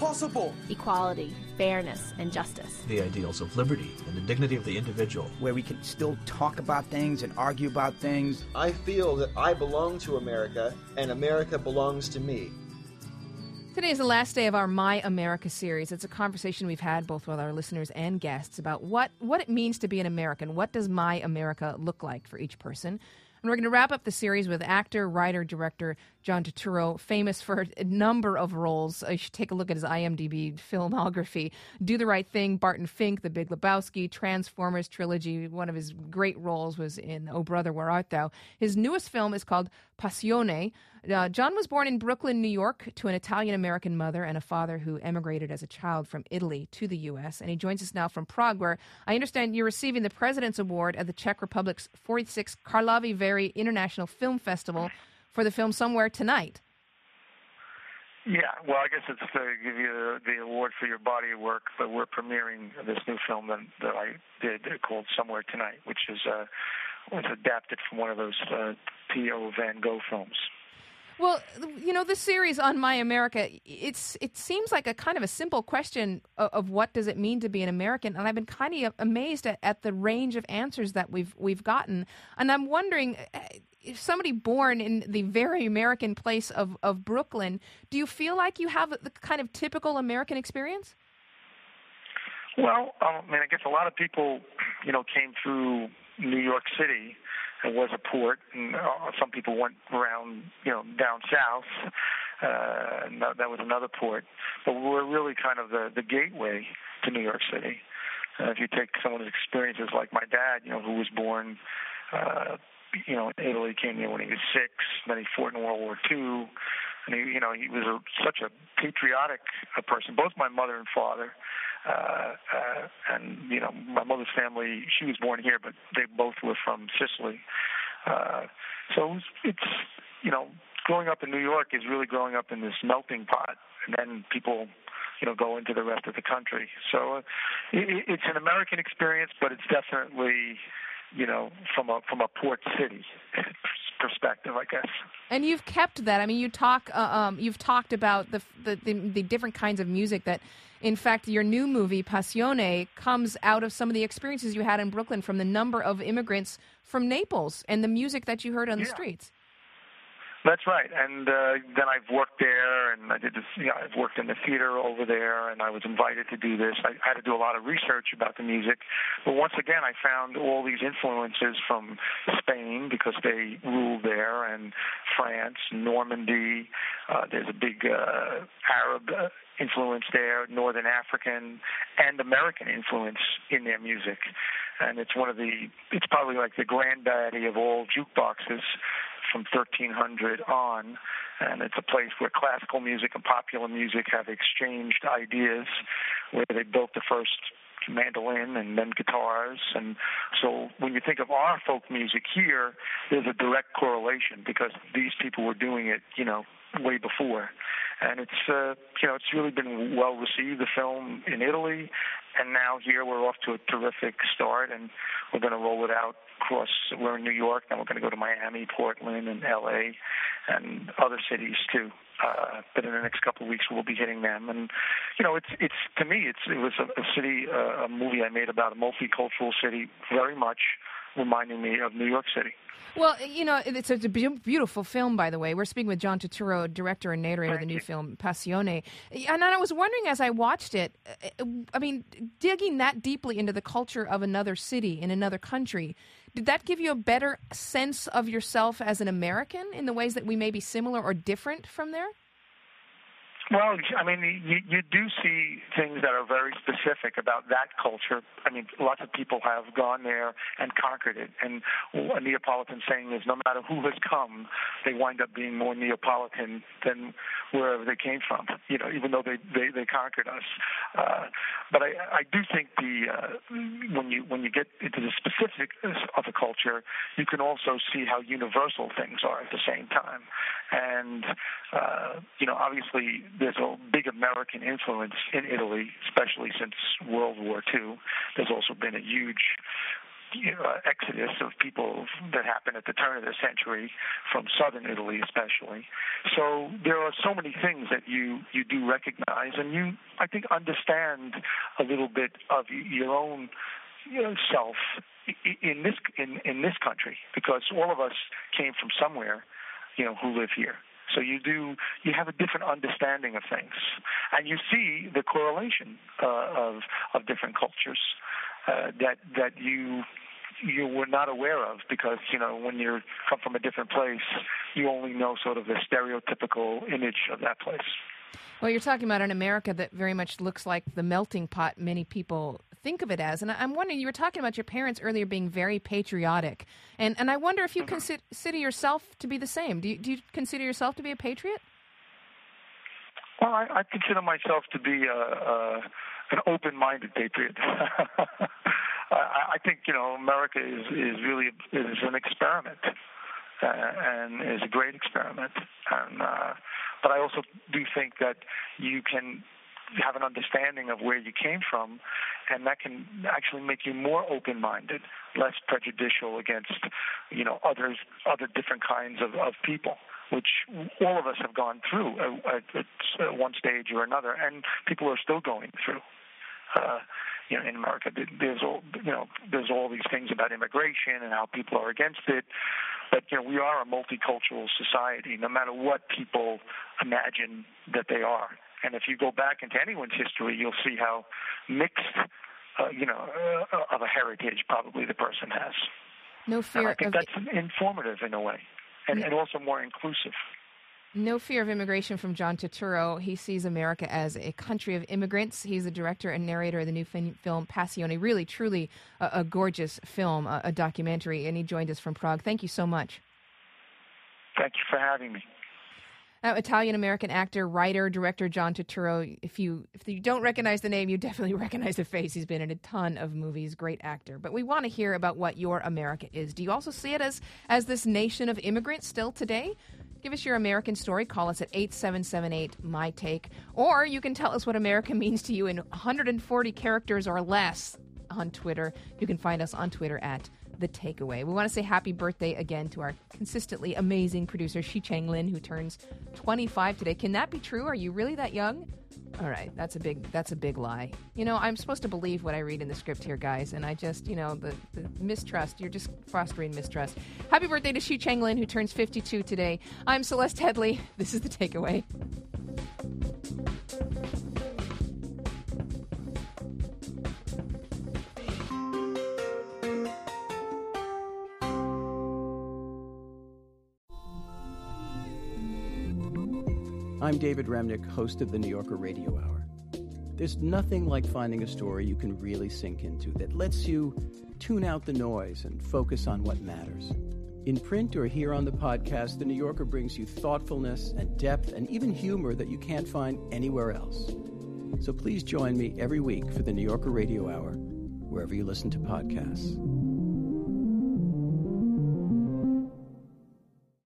possible. Equality, fairness, and justice. The ideals of liberty and the dignity of the individual. Where we can still talk about things and argue about things. I feel that I belong to America, and America belongs to me. Today is the last day of our My America series. It's a conversation we've had both with our listeners and guests about what it means to be an American. What does My America look like for each person? And we're going to wrap up the series with actor, writer, director John Turturro, famous for a number of roles. You should take a look at his IMDb filmography. Do the Right Thing, Barton Fink, The Big Lebowski, Transformers trilogy. One of his great roles was in Oh Brother, Where Art Thou? His newest film is called Passione. John was born in Brooklyn, New York, to an Italian-American mother and a father who emigrated as a child from Italy to the U.S. And he joins us now from Prague, where I understand you're receiving the President's Award at the Czech Republic's 46th Karlovy Vary International Film Festival for the film Somewhere Tonight. Yeah, well, I guess it's to give you the award for your body of work, but we're premiering this new film that I did called Somewhere Tonight, which was adapted from one of those Theo Van Gogh films. Well, you know, this series on My America, it seems like a kind of a simple question of what does it mean to be an American, and I've been kind of amazed at the range of answers that we've gotten. And I'm wondering, if somebody born in the very American place of Brooklyn, do you feel like you have the kind of typical American experience? Well, I guess a lot of people, came through New York City. It was a port, and some people went around, down south, and that was another port. But we're really kind of the gateway to New York City. If you take someone's experiences like my dad, who was born, in Italy, came here when he was 6, then he fought in World War II, and he was such a patriotic person. Both my mother and father. And my mother's family, she was born here, but they both were from Sicily. So it's growing up in New York is really growing up in this melting pot, and then people, go into the rest of the country. So it's an American experience, but it's definitely, from a port city perspective, I guess. And you've kept that. I mean, you've talked about the different kinds of music that, in fact, your new movie, Passione, comes out of some of the experiences you had in Brooklyn from the number of immigrants from Naples and the music that you heard on the streets. That's right. And then I've worked there, and I did this. I've worked in the theater over there, and I was invited to do this. I had to do a lot of research about the music. But once again, I found all these influences from Spain, because they ruled there, and France, Normandy. There's a big Arab influence there, Northern African, and American influence in their music. And it's probably like the granddaddy of all jukeboxes from 1300 on, and it's a place where classical music and popular music have exchanged ideas, where they built the first mandolin and then guitars. And so when you think of our folk music here, there's a direct correlation, because these people were doing it, way before. And it's really been well received, the film in Italy, and now here we're off to a terrific start, and we're going to roll it out across. We're in New York, then we're going to go to Miami, Portland, and L.A., and other cities too. But in the next couple of weeks, we'll be hitting them. And it's to me, it was a city, a movie I made about a multicultural city, very much reminding me of New York City. Well, it's a beautiful film, by the way. We're speaking with John Turturro, director and narrator of the new film, Passione. And I was wondering, as I watched it, digging that deeply into the culture of another city in another country, did that give you a better sense of yourself as an American in the ways that we may be similar or different from there? Well, you do see things that are very specific about that culture. Lots of people have gone there and conquered it. And a Neapolitan saying is, no matter who has come, they wind up being more Neapolitan than wherever they came from, even though they conquered us. But I do think when you get into the specifics of a culture, you can also see how universal things are at the same time. And, obviously there's a big American influence in Italy, especially since World War II. There's also been a huge exodus of people that happened at the turn of the century from southern Italy especially. So there are so many things that you do recognize, and you, I think, understand a little bit of your own self in this country, because all of us came from somewhere, who live here. So you have a different understanding of things, and you see the correlation of different cultures that you were not aware of, because when you come from a different place, you only know sort of the stereotypical image of that place. Well, you're talking about an America that very much looks like the melting pot many people think of it as. And I'm wondering, you were talking about your parents earlier being very patriotic. And I wonder if you consider yourself to be the same. Do you consider yourself to be a patriot? Well, I consider myself to be an open-minded patriot. I think, America is really an experiment. And is a great experiment. But I also do think that you can have an understanding of where you came from, and that can actually make you more open-minded, less prejudicial against, other different kinds of people, which all of us have gone through at one stage or another, and people are still going through. In America, there's all these things about immigration and how people are against it. But we are a multicultural society, no matter what people imagine that they are. And if you go back into anyone's history, you'll see how mixed, of a heritage probably the person has. No fear. And I think that's informative in a way, and also more inclusive. No fear of immigration from John Turturro. He sees America as a country of immigrants. He's the director and narrator of the new film Passione. Really, truly a gorgeous film, a documentary, and he joined us from Prague. Thank you so much. Thank you for having me. Italian-American actor, writer, director John Turturro. If you don't recognize the name, you definitely recognize the face. He's been in a ton of movies. Great actor. But we want to hear about what your America is. Do you also see it as this nation of immigrants still today? Give us your American story. Call us at 8778-MY-TAKE. Or you can tell us what America means to you in 140 characters or less on Twitter. You can find us on Twitter at The Takeaway. We want to say happy birthday again to our consistently amazing producer, Shi-Chang Lin, who turns 25 today. Can that be true? Are you really that young? All right, that's a big lie. I'm supposed to believe what I read in the script here, guys, and I just, the mistrust, you're just fostering mistrust. Happy birthday to Shi-Chang Lin, who turns 52 today. I'm Celeste Headley. This is The Takeaway. I'm David Remnick, host of the New Yorker Radio Hour. There's nothing like finding a story you can really sink into that lets you tune out the noise and focus on what matters. In print or here on the podcast, the New Yorker brings you thoughtfulness and depth and even humor that you can't find anywhere else. So please join me every week for the New Yorker Radio Hour, wherever you listen to podcasts.